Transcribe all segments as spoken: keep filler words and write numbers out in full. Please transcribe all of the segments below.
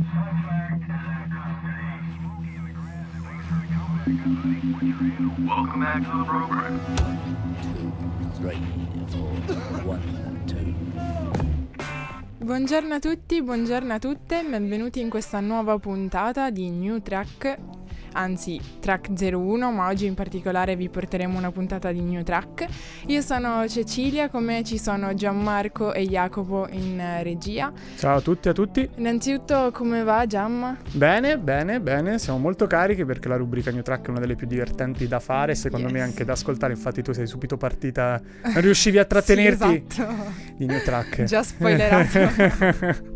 Welcome back to the program. Two, three, four, one, two. Buongiorno a tutti, buongiorno a tutte, benvenuti in questa nuova puntata di New Track, anzi Track zero uno, ma oggi in particolare vi porteremo una puntata di New Track. Io sono Cecilia, con me ci sono Gianmarco e Jacopo in regia. Ciao a tutti e a tutti. Innanzitutto, come va Gianma? Bene, bene, bene, siamo molto carichi perché la rubrica New Track è una delle più divertenti da fare, secondo Yes. me anche da ascoltare, infatti tu sei subito partita, non riuscivi a trattenerti Sì, esatto. di New Track. Già spoilerato.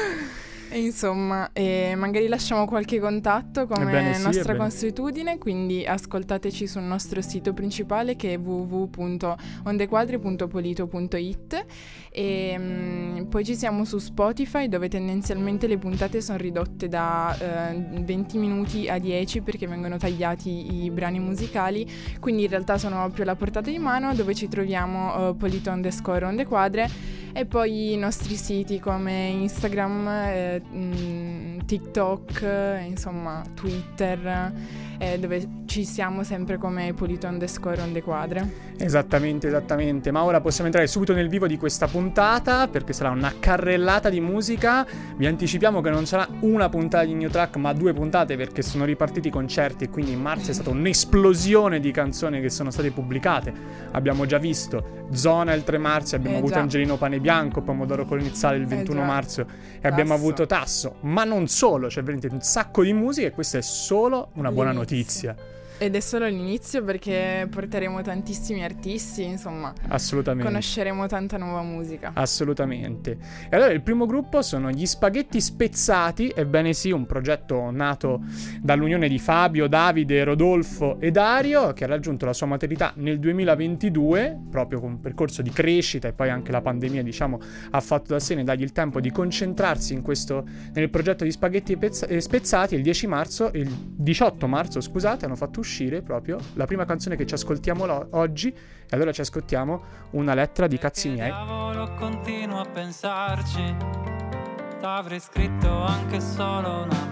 E insomma, eh, magari lasciamo qualche contatto come Ebbene sì, nostra ebbene. consuetudine, quindi ascoltateci sul nostro sito principale che è w w w punto ondequadre punto polito punto i t e mh, poi ci siamo su Spotify, dove tendenzialmente le puntate sono ridotte da eh, venti minuti a dieci perché vengono tagliati i brani musicali, quindi in realtà sono proprio alla portata di mano, dove ci troviamo uh, polito underscore ondequadre. E poi i nostri siti come Instagram, eh, mh, TikTok, eh, insomma Twitter, eh, dove ci siamo sempre come polito underscore ondequadre. Esattamente, esattamente. Ma ora possiamo entrare subito nel vivo di questa puntata, perché sarà una carrellata di musica. Vi anticipiamo che non sarà una puntata di New Track, ma due puntate, perché sono ripartiti i concerti e quindi in marzo è stata un'esplosione di canzoni che sono state pubblicate. Abbiamo già visto Zona il tre marzo, abbiamo Eh, avuto già. Angelino Pane Bianco, Pomodoro Conizzale il ventuno già. marzo e abbiamo Tasso. avuto Tasso. Ma non solo, c'è veramente un sacco di musica e questa è solo una buona L'inizio. notizia. Ed è solo l'inizio, perché porteremo tantissimi artisti, insomma, Assolutamente. conosceremo tanta nuova musica. Assolutamente. E allora il primo gruppo sono gli Spaghetti Spezzati, ebbene sì, un progetto nato dall'unione di Fabio, Davide, Rodolfo e Dario, che ha raggiunto la sua maturità nel duemilaventidue, proprio con un percorso di crescita, e poi anche la pandemia, diciamo, ha fatto da sé ne dargli il tempo di concentrarsi in questo, nel progetto di Spaghetti Pezz- eh, Spezzati. Il dieci marzo, il diciotto marzo, scusate, hanno fatto uscire proprio la prima canzone che ci ascoltiamo lo- oggi, e allora ci ascoltiamo Una lettera di cazzi miei. Cavolo, continuo a pensarci. T'avrei scritto anche solo una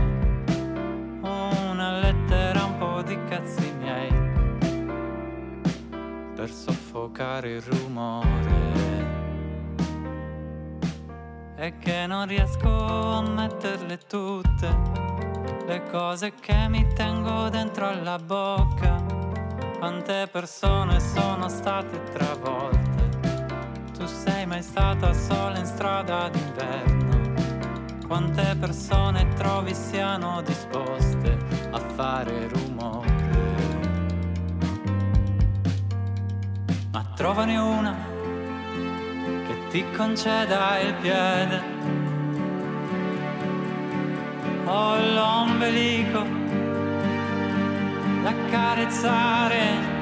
mail, una lettera, un po' di cazzi miei, per soffocare il rumore. E che non riesco a metterle tutte, le cose che mi tengo dentro alla bocca. Quante persone sono state travolte. Tu sei mai stata sola in strada d'inverno? Quante persone trovi siano disposte a fare rumore? Ma trovane una che ti conceda il piede o l'ombelico da carezzare.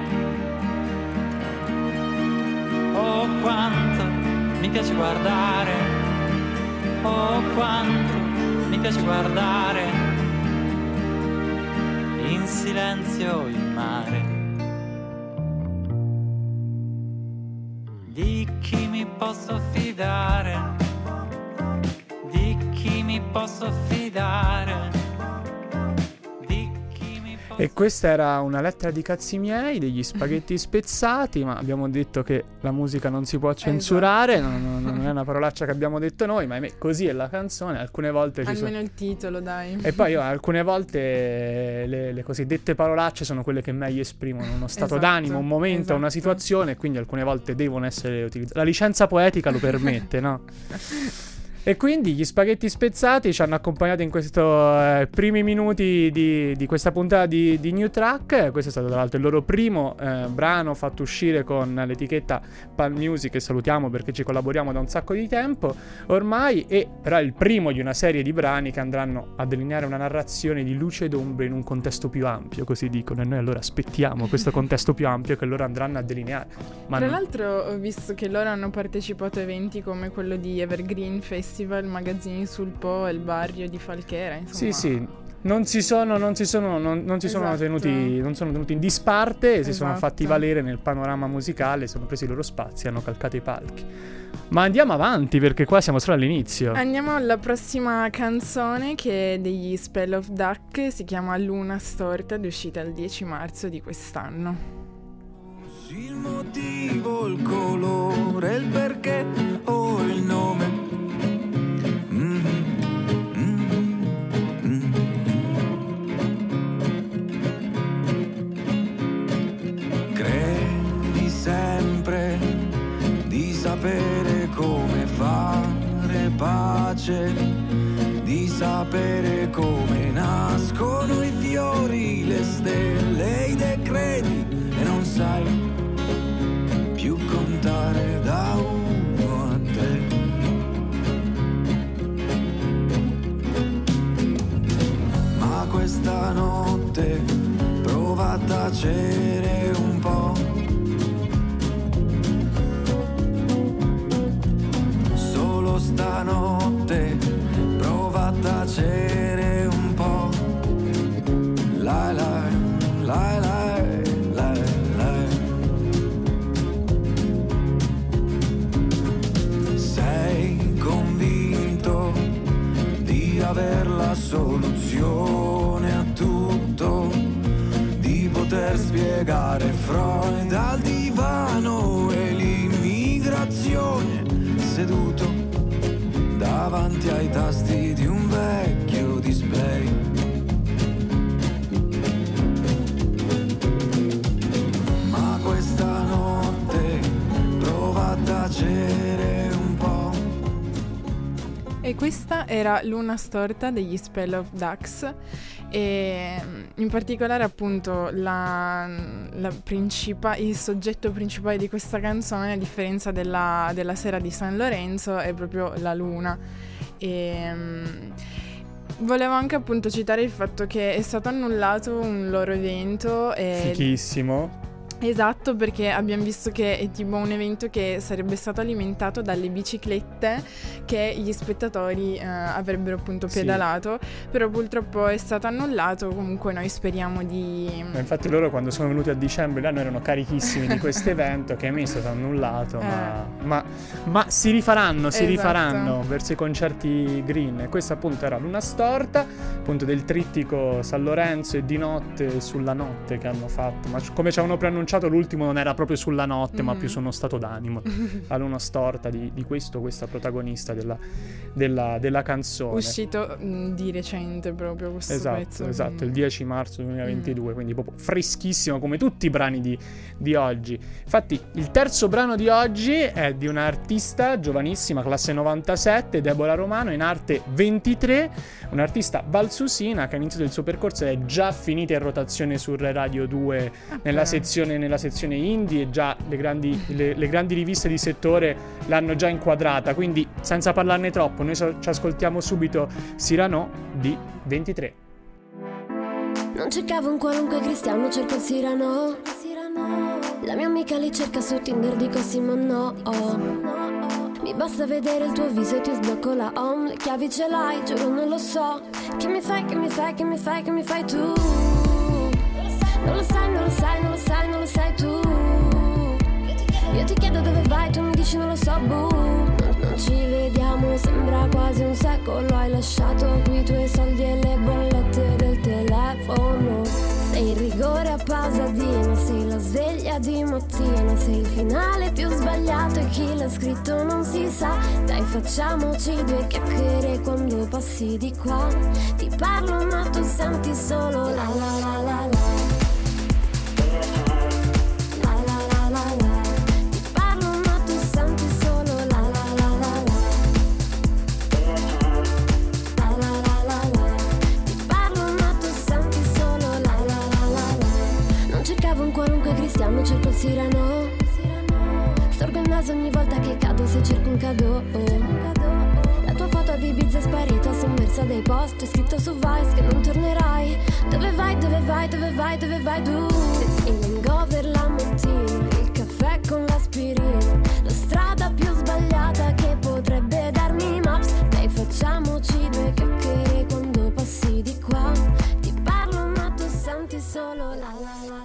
Oh, quanto mi piace guardare, oh, quanto mi piace guardare in silenzio il mare. Di chi mi posso fidare, di chi mi posso fidare, di chi mi posso... E questa era Una lettera di cazzi miei degli Spaghetti Spezzati, ma abbiamo detto che la musica non si può censurare, Esatto. non, non- non è una parolaccia che abbiamo detto noi, ma ahimè, così è la canzone, alcune volte ci sono... Almeno il titolo, dai. E poi io, alcune volte le, le cosiddette parolacce sono quelle che meglio esprimono uno stato Esatto, d'animo, un momento, una esatto. situazione, e quindi alcune volte devono essere utilizzate. La licenza poetica lo permette, no? E quindi gli Spaghetti Spezzati ci hanno accompagnato in questi eh, primi minuti di, di questa puntata di, di New Track. Questo è stato tra l'altro il loro primo eh, brano fatto uscire con l'etichetta Palm Music, che salutiamo perché ci collaboriamo da un sacco di tempo ormai, e però è il primo di una serie di brani che andranno a delineare una narrazione di luce ed ombre in un contesto più ampio, così dicono, e noi allora aspettiamo questo contesto più ampio che loro andranno a delineare. Ma Tra non- l'altro ho visto che loro hanno partecipato a eventi come quello di Evergreen Festival, Magazzini sul Po e il Barrio di Falchera, insomma. Sì, sì, non si sono, non si sono, non, non si sono Esatto. tenuti, non sono tenuti in disparte, e si sono Esatto. fatti valere nel panorama musicale, sono presi i loro spazi e hanno calcato i palchi. Ma andiamo avanti perché qua siamo solo all'inizio. Andiamo alla prossima canzone, che è degli Spell of Duck, si chiama Luna Storta ed è uscita il dieci marzo di quest'anno. Il motivo, il colore, il perché o il nome. Mm, mm, mm. Credi sempre di sapere come fare pace, di sapere come nascono i fiori, le stelle, i decreti, e non sai più contare da uno a tre. Ma questa notte prova a tacere un po'. Solo stanotte prova a tacere un po'. La la la la. Aver la soluzione a tutto, di poter spiegare Freud al divano e l'immigrazione, seduto davanti ai tasti di un vecchio display. Ma questa notte prova a tacere un po'. E questa era Luna Storta degli Spell of Ducks, e in particolare appunto la, la principa- il soggetto principale di questa canzone, a differenza della, della sera di San Lorenzo, è proprio la luna. E um, volevo anche appunto citare il fatto che è stato annullato un loro evento. E Fichissimo. Esatto, perché abbiamo visto che è tipo un evento che sarebbe stato alimentato dalle biciclette che gli spettatori eh, avrebbero appunto pedalato, sì. Però purtroppo è stato annullato. Comunque noi speriamo di... Ma infatti loro quando sono venuti a dicembre l'anno erano carichissimi di questo evento, che a me è stato annullato, eh. ma, ma, ma si rifaranno, si esatto. rifaranno verso i concerti green. E questa appunto era Luna Storta, appunto del trittico San Lorenzo e di notte sulla notte che hanno fatto, ma come ci avevano preannunciato l'ultimo non era proprio sulla notte, mm-hmm. ma più su uno stato d'animo. La Luna Storta di, di questo, questa protagonista della, della, della canzone. Uscito mh, di recente proprio questo esatto, pezzo. Esatto, quindi... il dieci marzo duemilaventidue, mm. quindi proprio freschissimo come tutti i brani di, di oggi. Infatti il terzo brano di oggi è di un'artista giovanissima, classe novantasette, Deborah Romano, in arte ventitré, un'artista valsusina che ha iniziato il suo percorso e è già finita in rotazione su Radio due ah, nella sezione nella sezione indie, e già le grandi, le, le grandi riviste di settore l'hanno già inquadrata, quindi senza parlarne troppo noi so, ci ascoltiamo subito Cyrano di ventitré. Non cercavo un qualunque cristiano, cerco il Cyrano. La mia amica li cerca su Tinder, dico sì ma no. Mi basta vedere il tuo viso e ti sblocco la home. Le chiavi ce l'hai, giuro non lo so. Che mi fai, che mi fai, che mi fai, che mi fai tu? Non lo sai, non lo sai, non lo sai, non lo sai tu. Io ti chiedo dove vai, tu mi dici non lo so, buh. Non, non ci vediamo, sembra quasi un secolo. Hai lasciato qui i tuoi soldi e le bollette del telefono. Sei il rigore a Pasadena, sei la sveglia di mattina. Sei il finale più sbagliato e chi l'ha scritto non si sa. Dai, facciamoci due chiacchiere quando passi di qua. Ti parlo ma tu senti solo la la la la la. Cerco il Cyrano. Storgo il naso ogni volta che cado se cerco un cadeau. La tua foto di Ibiza è sparita, sommersa dai post. È scritto su Vice che non tornerai. Dove vai, dove vai, dove vai, dove vai tu? Il hangover la mattina, il caffè con l'aspirina. La strada più sbagliata che potrebbe darmi Maps. Dai, facciamoci due chiacchiere quando passi di qua. Ti parlo ma tu senti solo la la la la la.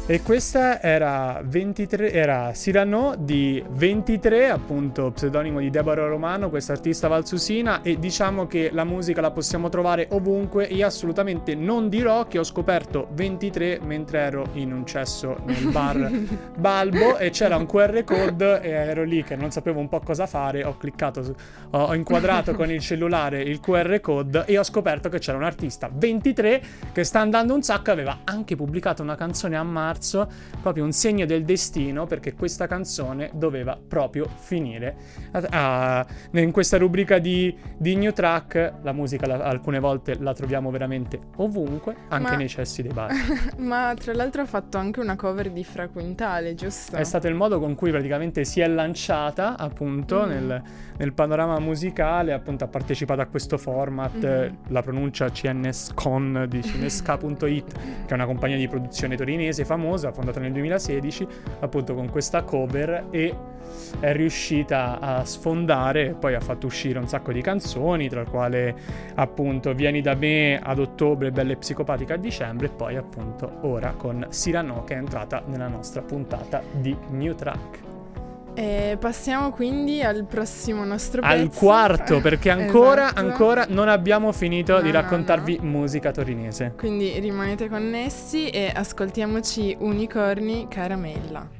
E questa era ventitré, era Cyrano di ventitré, appunto pseudonimo di Deborah Romano, questa artista valsusina, e diciamo che la musica la possiamo trovare ovunque. Io assolutamente non dirò che ho scoperto ventitré mentre ero in un cesso nel bar Balbo e c'era un Q R code e ero lì che non sapevo un po' cosa fare, ho cliccato, su, ho, ho inquadrato con il cellulare il Q R code e ho scoperto che c'era un artista ventitré che sta andando un sacco e aveva anche pubblicato una canzone a marzo, proprio un segno del destino, perché questa canzone doveva proprio finire. Ah, in questa rubrica di, di New Track la musica la, alcune volte la troviamo veramente ovunque, anche Ma... nei cessi dei bar. Ma tra l'altro ha fatto anche una cover di Fra Quintale, giusto? È stato il modo con cui praticamente si è lanciata appunto mm. nel, nel panorama musicale, appunto ha partecipato a questo format, mm-hmm. la pronuncia C N S Con di cinesca punto it, che è una compagnia di produzione torinese famosa, fondata nel duemilasedici, appunto con questa cover, e è riuscita a sfondare, poi ha fatto uscire un sacco di canzoni, tra le quali appunto Vieni da me ad ottobre, Belle Psicopatica a dicembre, e poi appunto ora con Cyrano, che è entrata nella nostra puntata di New Track. E passiamo quindi al prossimo nostro pezzo. Al quarto, perché ancora, esatto. ancora non abbiamo finito no, di raccontarvi no, no. musica torinese. Quindi rimanete connessi e ascoltiamoci Unicorni Caramella.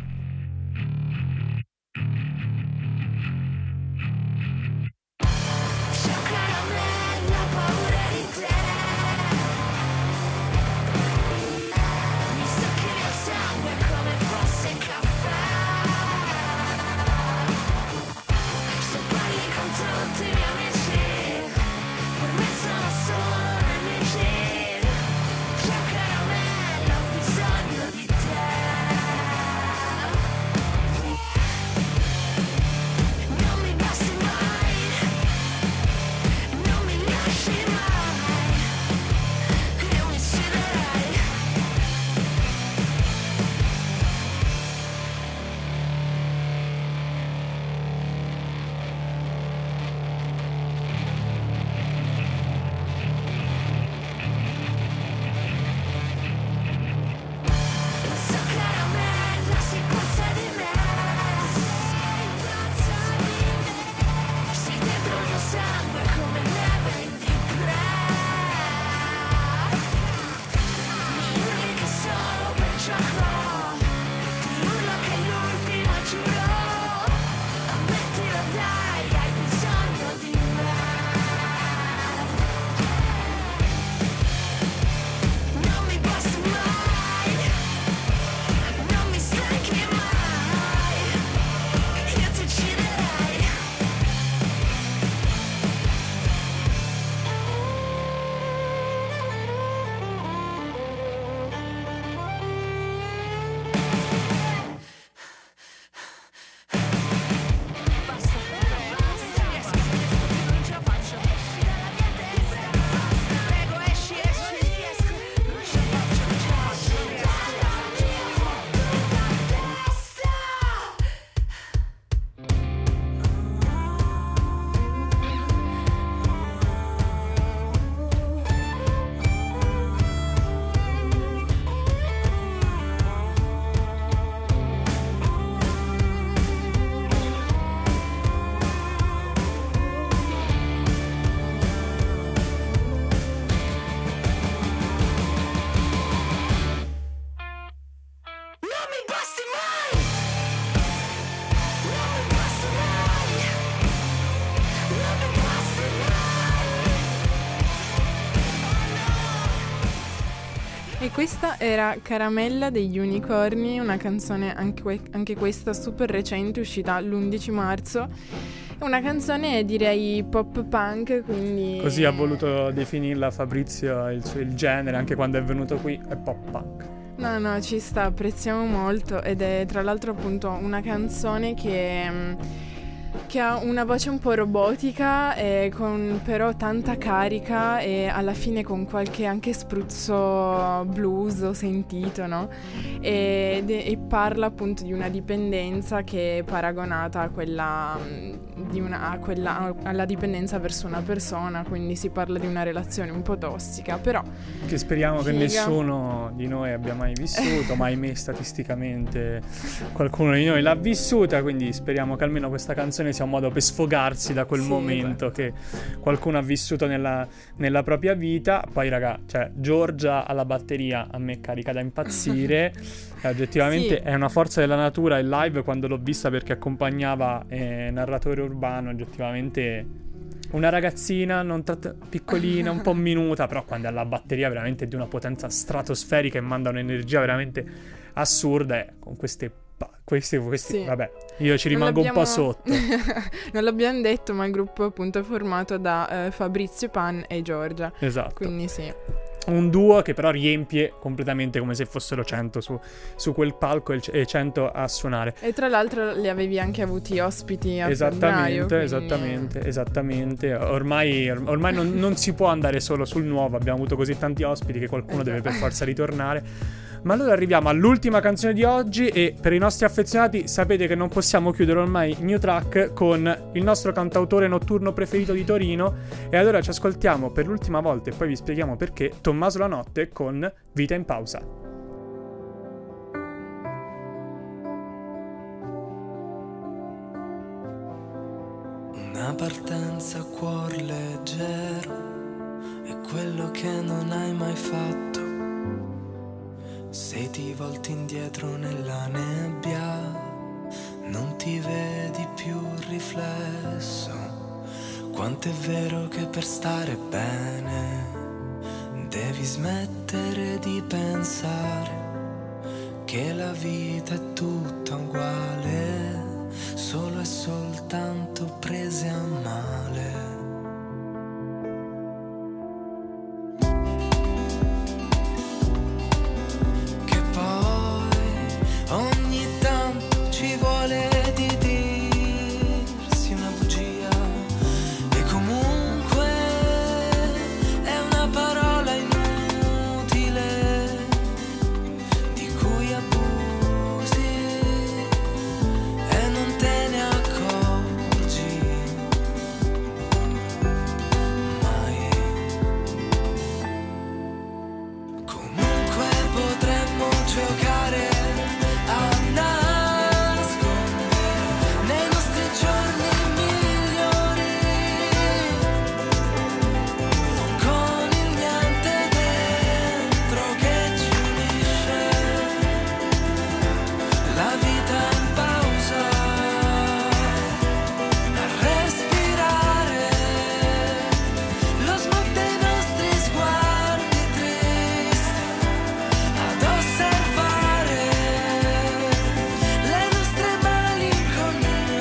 E questa era Caramella degli Unicorni, una canzone anche, anche questa super recente, uscita l'undici marzo. È una canzone direi pop punk, quindi... Così ha voluto definirla Fabrizio, il, suo, il genere, anche quando è venuto qui, è pop punk. No, no, ci sta, apprezziamo molto, ed è tra l'altro appunto una canzone che... che ha una voce un po' robotica, e con però tanta carica, e alla fine con qualche anche spruzzo blues ho sentito, no? E, e parla appunto di una dipendenza che è paragonata a quella di una, a quella, alla dipendenza verso una persona, quindi si parla di una relazione un po' tossica, però che speriamo figa. Che nessuno di noi abbia mai vissuto, ma ahimè statisticamente qualcuno di noi l'ha vissuta, quindi speriamo che almeno questa canzone sia un modo per sfogarsi da quel Sì, momento che qualcuno ha vissuto nella, nella propria vita. Poi raga, cioè Giorgia alla batteria a me carica da impazzire. Oggettivamente Sì. è una forza della natura in live, quando l'ho vista perché accompagnava eh, narratore urbano, oggettivamente una ragazzina non tratt- piccolina, un po' minuta, però quando è alla batteria veramente di una potenza stratosferica e manda un'energia veramente assurda, e con queste pa- questi, questi Sì. vabbè, io ci Non rimango un po' l'abbiamo- sotto. non l'abbiamo detto, ma il gruppo appunto è formato da eh, Fabrizio Pan e Giorgia, Esatto. quindi sì. Un duo che però riempie completamente, come se fossero cento su, su quel palco e c- e cento a suonare. E tra l'altro li avevi anche avuti ospiti a Esattamente, febbraio, quindi- esattamente, esattamente. Ormai, or- ormai non, non si può andare solo sul nuovo. Abbiamo avuto così tanti ospiti che qualcuno Eh già. deve per forza ritornare. Ma allora arriviamo all'ultima canzone di oggi, e per i nostri affezionati sapete che non possiamo chiudere ormai New Track con il nostro cantautore notturno preferito di Torino, e allora ci ascoltiamo per l'ultima volta e poi vi spieghiamo perché Tommaso La Notte con Vita in pausa. Una partenza a cuor leggero è quello che non hai mai fatto. Se ti volti indietro nella nebbia, non ti vedi più il riflesso. Quanto è vero che per stare bene devi smettere di pensare che la vita è tutta uguale, solo e soltanto prese a male. Che poi ogni tanto ci vuole di dirsi una bugia, e comunque è una parola inutile di cui abusi e non te ne accorgi mai. Comunque potremmo giocare a nascondere nei nostri giorni migliori, con il niente dentro che ci unisce, la vita in pausa, a respirare lo smog dei nostri sguardi tristi, ad osservare le nostre malinconie.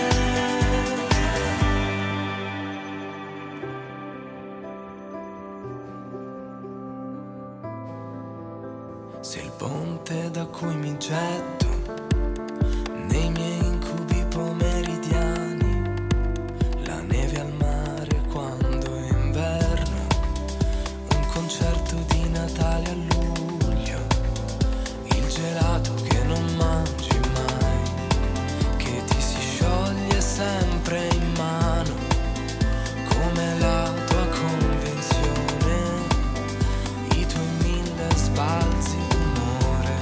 Se il ponte da cui mi getto nei miei incubi pomeridiani, la neve al mare quando è inverno, un concerto di Natale a luglio, il gelato che non mangi mai, che ti si scioglie sempre in mano, come la tua convenzione, i tuoi mille sbalzi d'umore.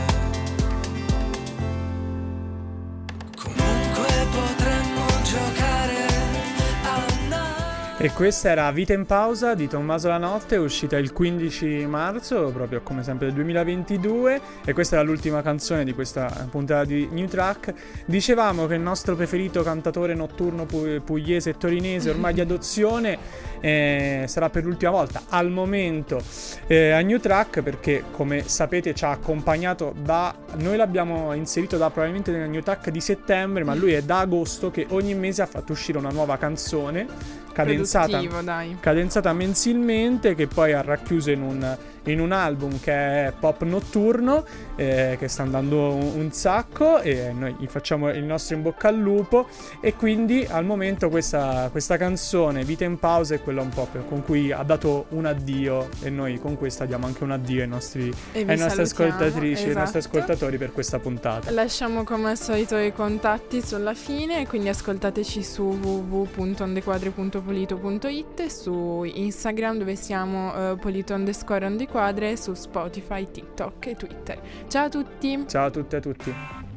Comunque potremmo giocare a na- E questa era Vita in pausa di Tommaso La Notte, uscita il quindici marzo, proprio come sempre del duemilaventidue, e questa era l'ultima canzone di questa puntata di New Track. Dicevamo che il nostro preferito cantatore notturno pu- pugliese e torinese, ormai di adozione, eh, sarà per l'ultima volta al momento eh, a New Track, perché come sapete ci ha accompagnato da... noi l'abbiamo inserito da probabilmente nella New Track di settembre, ma lui è da agosto che ogni mese ha fatto uscire una nuova canzone, cadenzata, produttivo, dai. cadenzata mensilmente, che poi ha racchiuso in un, in un album che è Pop Notturno, eh, che sta andando un, un sacco, e noi gli facciamo il nostro in bocca al lupo. E quindi al momento questa, questa canzone Vita in pausa è quella un po' per, con cui ha dato un addio, e noi con questa diamo anche un addio ai nostri, E vi ai nostri salutiamo, ascoltatrici e ai nostri esatto. ascoltatori per questa puntata. Lasciamo come al solito i contatti sulla fine, quindi ascoltateci su w w w punto ondequadre punto polito punto it, su Instagram dove siamo uh, polito underscore ondequadre, su Spotify, TikTok e Twitter. Ciao a tutti! Ciao a tutte e a tutti.